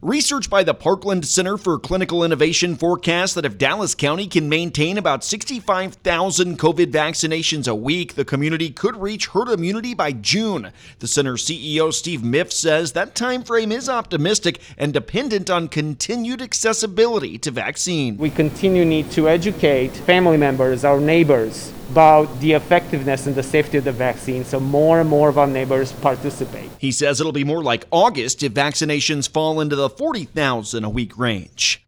Research by the Parkland Center for Clinical Innovation forecasts that if Dallas County can maintain about 65,000 COVID vaccinations a week, the community could reach herd immunity by June. The center's CEO Steve Miff says that time frame is optimistic and dependent on continued accessibility to vaccine. We need to educate family members, our neighbors, about the effectiveness and the safety of the vaccine, so more and more of our neighbors participate. He says it'll be more like August if vaccinations fall into the 40,000 a week range.